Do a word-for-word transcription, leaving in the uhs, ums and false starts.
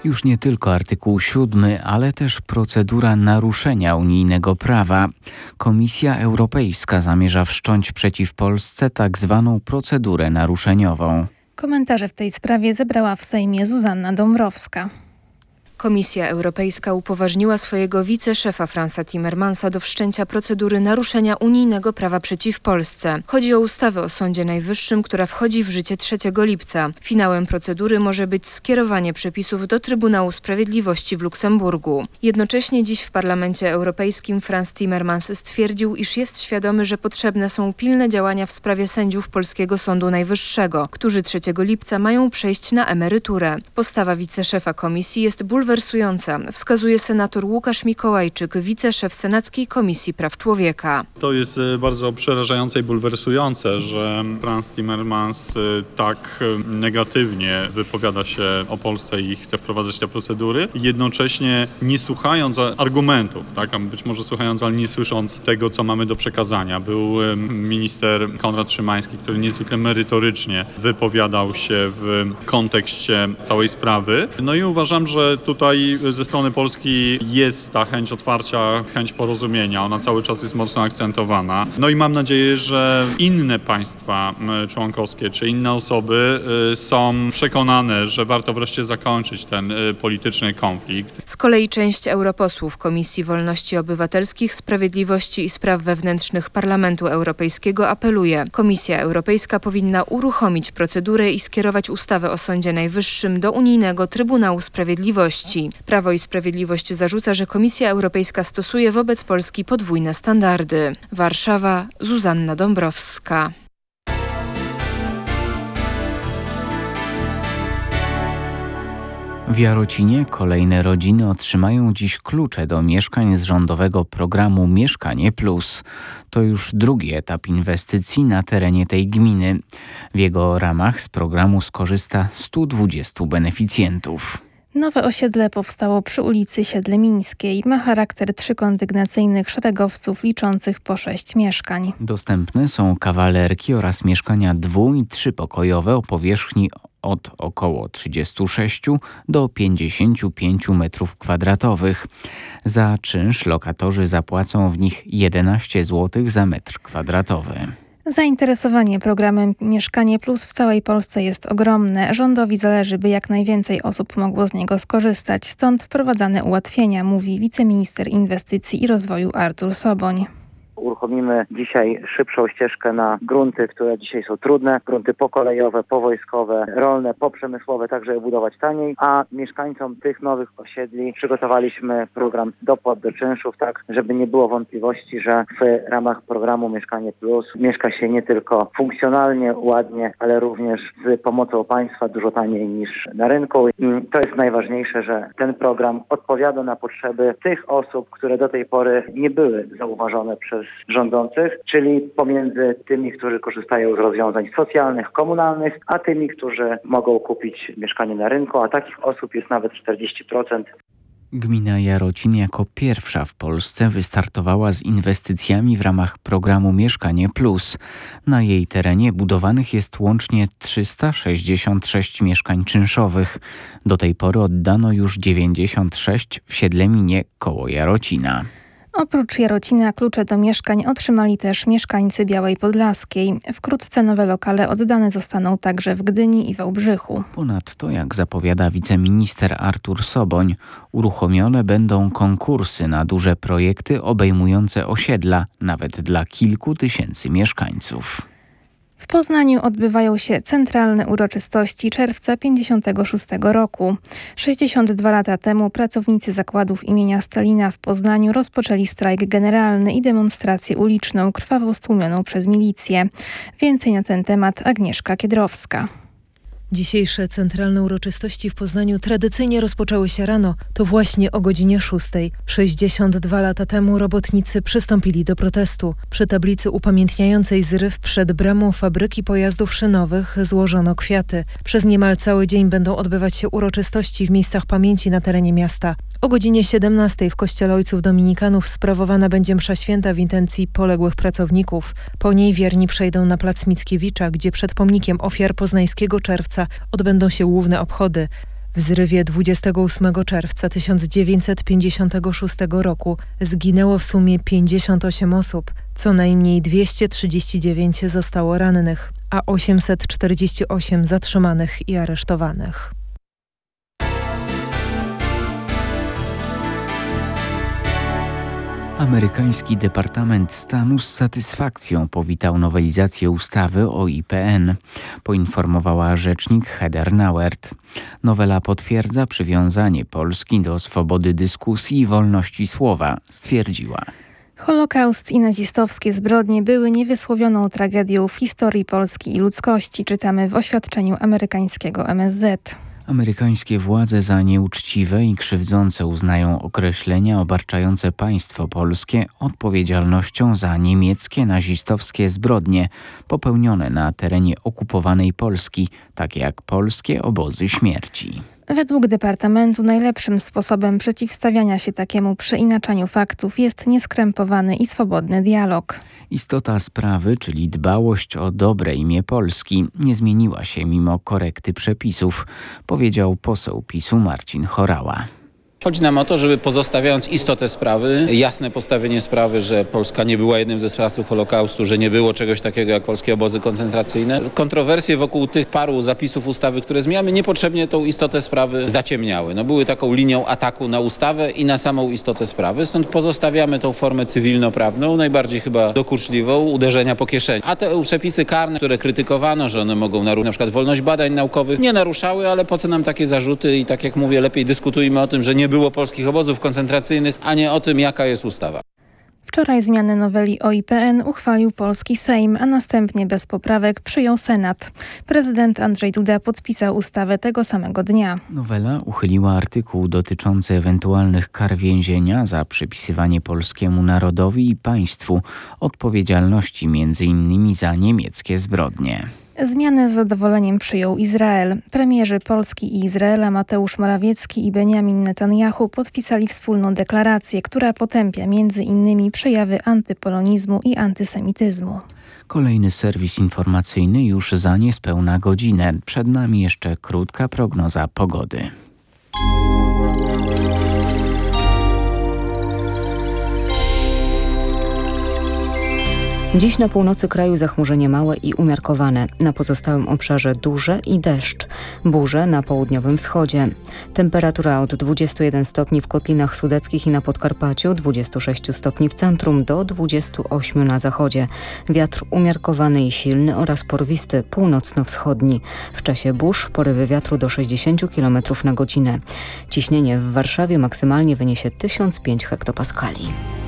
Już nie tylko artykuł siódmy, ale też procedura naruszenia unijnego prawa. Komisja Europejska zamierza wszcząć przeciw Polsce tak zwaną procedurę naruszeniową. Komentarze w tej sprawie zebrała w Sejmie Zuzanna Dąbrowska. Komisja Europejska upoważniła swojego wiceszefa Fransa Timmermansa do wszczęcia procedury naruszenia unijnego prawa przeciw Polsce. Chodzi o ustawę o Sądzie Najwyższym, która wchodzi w życie trzeciego lipca. Finałem procedury może być skierowanie przepisów do Trybunału Sprawiedliwości w Luksemburgu. Jednocześnie dziś w Parlamencie Europejskim Frans Timmermans stwierdził, iż jest świadomy, że potrzebne są pilne działania w sprawie sędziów Polskiego Sądu Najwyższego, którzy trzeciego lipca mają przejść na emeryturę. Postawa wiceszefa komisji jest bulwersująca. Bulwersująca, wskazuje senator Łukasz Mikołajczyk, wiceszef Senackiej Komisji Praw Człowieka. To jest bardzo przerażające i bulwersujące, że Frans Timmermans tak negatywnie wypowiada się o Polsce i chce wprowadzać te procedury, jednocześnie nie słuchając argumentów, tak, a być może słuchając, ale nie słysząc tego, co mamy do przekazania. Był minister Konrad Szymański, który niezwykle merytorycznie wypowiadał się w kontekście całej sprawy. No i uważam, że tutaj Tutaj ze strony Polski jest ta chęć otwarcia, chęć porozumienia. Ona cały czas jest mocno akcentowana. No i mam nadzieję, że inne państwa członkowskie czy inne osoby są przekonane, że warto wreszcie zakończyć ten polityczny konflikt. Z kolei część europosłów Komisji Wolności Obywatelskich, Sprawiedliwości i Spraw Wewnętrznych Parlamentu Europejskiego apeluje. Komisja Europejska powinna uruchomić procedurę i skierować ustawę o Sądzie Najwyższym do Unijnego Trybunału Sprawiedliwości. Prawo i Sprawiedliwość zarzuca, że Komisja Europejska stosuje wobec Polski podwójne standardy. Warszawa, Zuzanna Dąbrowska. W Jarocinie kolejne rodziny otrzymają dziś klucze do mieszkań z rządowego programu Mieszkanie Plus. To już drugi etap inwestycji na terenie tej gminy. W jego ramach z programu skorzysta stu dwudziestu beneficjentów. Nowe osiedle powstało przy ulicy Siedlemińskiej. Ma charakter trzykondygnacyjnych szeregowców liczących po sześć mieszkań. Dostępne są kawalerki oraz mieszkania dwu- i trzypokojowe o powierzchni od około trzydziestu sześciu do pięćdziesięciu pięciu metrów kwadratowych. Za czynsz lokatorzy zapłacą w nich jedenaście złotych za metr kwadratowy. Zainteresowanie programem Mieszkanie Plus w całej Polsce jest ogromne. Rządowi zależy, by jak najwięcej osób mogło z niego skorzystać. Stąd wprowadzane ułatwienia, mówi wiceminister inwestycji i rozwoju Artur Soboń. Uruchomimy dzisiaj szybszą ścieżkę na grunty, które dzisiaj są trudne, grunty pokolejowe, powojskowe, rolne, poprzemysłowe, tak żeby budować taniej, a mieszkańcom tych nowych osiedli przygotowaliśmy program dopłat do czynszów, tak żeby nie było wątpliwości, że w ramach programu Mieszkanie Plus mieszka się nie tylko funkcjonalnie, ładnie, ale również z pomocą państwa dużo taniej niż na rynku. I to jest najważniejsze, że ten program odpowiada na potrzeby tych osób, które do tej pory nie były zauważone przez rządzących, czyli pomiędzy tymi, którzy korzystają z rozwiązań socjalnych, komunalnych, a tymi, którzy mogą kupić mieszkanie na rynku, a takich osób jest nawet czterdzieści procent. Gmina Jarocin jako pierwsza w Polsce wystartowała z inwestycjami w ramach programu Mieszkanie Plus. Na jej terenie budowanych jest łącznie trzysta sześćdziesiąt sześć mieszkań czynszowych. Do tej pory oddano już dziewięćdziesiąt sześć w Siedleminie koło Jarocina. Oprócz Jarocina klucze do mieszkań otrzymali też mieszkańcy Białej Podlaskiej. Wkrótce nowe lokale oddane zostaną także w Gdyni i Wałbrzychu. Ponadto, jak zapowiada wiceminister Artur Soboń, uruchomione będą konkursy na duże projekty obejmujące osiedla, nawet dla kilku tysięcy mieszkańców. W Poznaniu odbywają się centralne uroczystości czerwca pięćdziesiątego szóstego roku. sześćdziesiąt dwa lata temu pracownicy zakładów imienia Stalina w Poznaniu rozpoczęli strajk generalny i demonstrację uliczną krwawo stłumioną przez milicję. Więcej na ten temat Agnieszka Kiedrowska. Dzisiejsze centralne uroczystości w Poznaniu tradycyjnie rozpoczęły się rano, to właśnie o godzinie szóstej. sześćdziesiąt dwa lata temu robotnicy przystąpili do protestu. Przy tablicy upamiętniającej zryw przed bramą fabryki pojazdów szynowych złożono kwiaty. Przez niemal cały dzień będą odbywać się uroczystości w miejscach pamięci na terenie miasta. O godzinie siedemnastej w kościele Ojców Dominikanów sprawowana będzie msza święta w intencji poległych pracowników. Po niej wierni przejdą na plac Mickiewicza, gdzie przed pomnikiem ofiar poznańskiego czerwca odbędą się główne obchody. W zrywie dwudziestego ósmego czerwca tysiąc dziewięćset pięćdziesiątego szóstego roku zginęło w sumie pięćdziesiąt osiem osób, co najmniej dwieście trzydzieści dziewięć zostało rannych, a osiemset czterdzieści osiem zatrzymanych i aresztowanych. Amerykański Departament Stanu z satysfakcją powitał nowelizację ustawy o I P N, poinformowała rzecznik Heather Nauert. Nowela potwierdza przywiązanie Polski do swobody dyskusji i wolności słowa, stwierdziła. Holokaust i nazistowskie zbrodnie były niewysłowioną tragedią w historii Polski i ludzkości, czytamy w oświadczeniu amerykańskiego M S Z. Amerykańskie władze za nieuczciwe i krzywdzące uznają określenia obarczające państwo polskie odpowiedzialnością za niemieckie nazistowskie zbrodnie popełnione na terenie okupowanej Polski, takie jak polskie obozy śmierci. Według Departamentu najlepszym sposobem przeciwstawiania się takiemu przeinaczaniu faktów jest nieskrępowany i swobodny dialog. Istota sprawy, czyli dbałość o dobre imię Polski, nie zmieniła się mimo korekty przepisów, powiedział poseł PiSu Marcin Horała. Chodzi nam o to, żeby pozostawiając istotę sprawy, jasne postawienie sprawy, że Polska nie była jednym ze sprawców Holokaustu, że nie było czegoś takiego jak polskie obozy koncentracyjne. Kontrowersje wokół tych paru zapisów ustawy, które zmieniamy, niepotrzebnie tą istotę sprawy zaciemniały. No, były taką linią ataku na ustawę i na samą istotę sprawy. Stąd pozostawiamy tą formę cywilnoprawną, najbardziej chyba dokuczliwą, uderzenia po kieszeni. A te przepisy karne, które krytykowano, że one mogą naruszyć na przykład wolność badań naukowych, nie naruszały, ale po co nam takie zarzuty i tak jak mówię, lepiej dyskutujmy o tym, że nie było polskich obozów koncentracyjnych, a nie o tym, jaka jest ustawa. Wczoraj zmianę noweli o I P N uchwalił polski Sejm, a następnie bez poprawek przyjął Senat. Prezydent Andrzej Duda podpisał ustawę tego samego dnia. Nowela uchyliła artykuł dotyczący ewentualnych kar więzienia za przypisywanie polskiemu narodowi i państwu odpowiedzialności między innymi za niemieckie zbrodnie. Zmianę z zadowoleniem przyjął Izrael. Premierzy Polski i Izraela Mateusz Morawiecki i Benjamin Netanyahu podpisali wspólną deklarację, która potępia między innymi przejawy antypolonizmu i antysemityzmu. Kolejny serwis informacyjny już za niespełna godzinę. Przed nami jeszcze krótka prognoza pogody. Dziś na północy kraju zachmurzenie małe i umiarkowane, na pozostałym obszarze duże i deszcz, burze na południowym wschodzie. Temperatura od dwudziestu jeden stopni w Kotlinach Sudeckich i na Podkarpaciu, dwudziestu sześciu stopni w centrum do dwudziestu ośmiu na zachodzie. Wiatr umiarkowany i silny oraz porwisty północno-wschodni. W czasie burz porywy wiatru do sześćdziesięciu kilometrów na godzinę. Ciśnienie w Warszawie maksymalnie wyniesie tysiąc pięć hektopaskali.